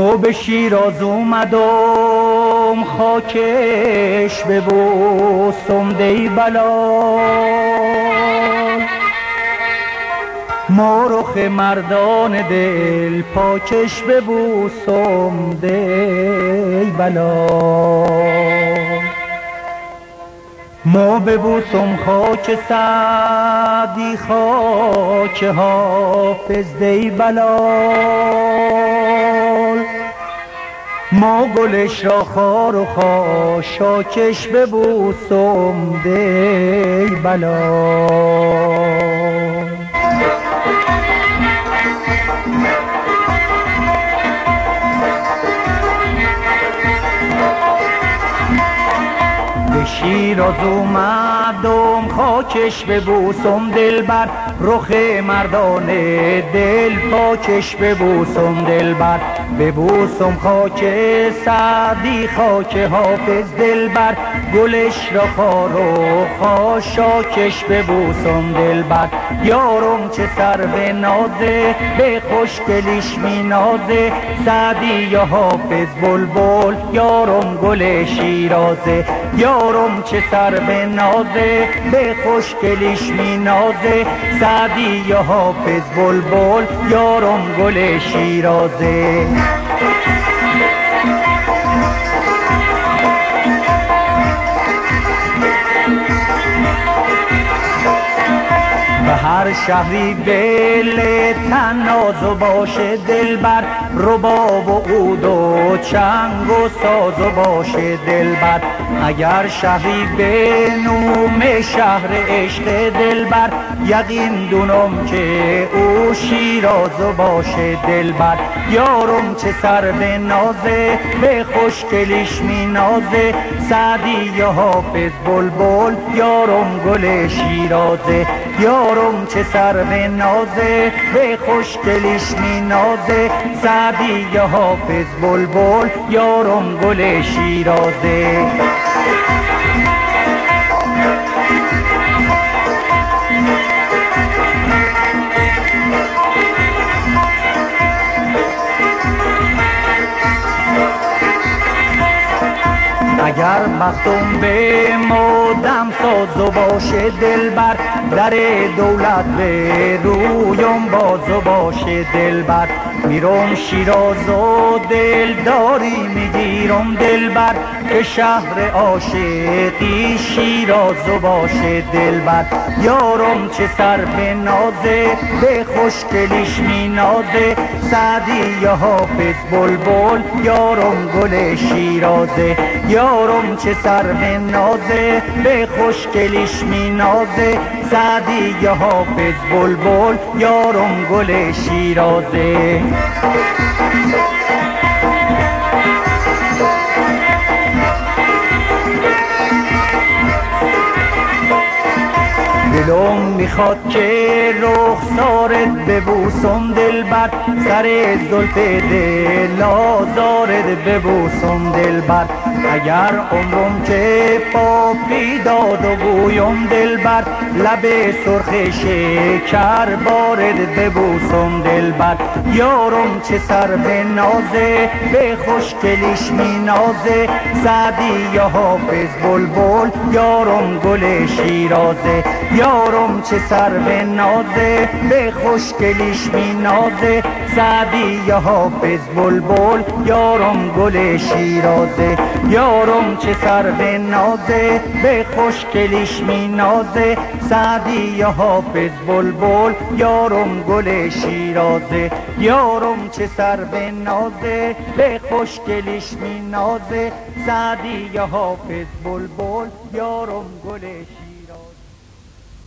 به شیراز اومدم خاکش ببوسم دی بلال، مارخ مردان دل پاکش ببوسم دی بلال. ما ببوسم خاک سعدی خاک حافظ دی بلال، ما گلش را خار و خاشاکش ببوسم دی بلال. به شیراز اومدم خاکش ببوسم دلبر، رخ مردان دل پاکش ببوسم دلبر، ببوسم خاک سعدی خاک حافظ دلبر، گلش را خار و خاشاکش ببوسم دلبر. یارم چه سر به نازه به خوشگلیش می نازه، سعدی یا حافظ بلبل یارم گل شیرازه. یارم چه سر به نازه به خوشگلیش می نازه، سعدی یا حافظ بلبل یارم گل شیرازه. به هر شهری دل تنازو باشه دلبر، رباب و عود و چنگ و سازو باشه دلبر. اگر شهری به نوم شهر عشق دلبر، یقین دونم که او شیرازو باشه دلبر. یارم چه سر به نازه به خوشگلیش می نازه، سعدی یا حافظ بلبل یارم گل شیرازه. یارم چه سر به نازه به خوشگلیش می نازه، سعدی یا حافظ بلبل یارم گل شیرازه. اگر بختم به مادم سازو باشه دلبر، در دولت به رویم بازو باشه دلبر. میرم شیراز و دلداری میگیرم دلبر، که شهر عاشقی شیرازو باشه دلبر. یارم چه سر به نازه به خوشگلیش می نازه، سعدی یا حافظ بلبل یارم گل شیرازه. یارم چه سر به نازه به خوشگلیش می نازه، سعدی یا حافظ بلبل یارم گل شیرازه. دلم میخواد که رخسارت ببوسم دلبر، سر زلف دل آزارت ببوسم دلبر. اگر عمرم که پاپی داد و گویم دلبر، لب سرخ شکر بارت ببوسم دلبر. یارم چه سر به نازه به خوشگلیش می نازه، سعدی یا حافظ بلبل یارم گل شیرازه. یارم چه سر به نازه به خوشگلیش می نازه، سعدی یا حافظ بلبل یارم گل شیرازه. یارم چه سر به نازه به خوشگلیش می نازه، سعدی یا حافظ بلبل یارم گل شیرازه. یارم چه سر به نازه به خوشگلیش می نازه، سعدی یا حافظ بلبل یارم گل شیرازه.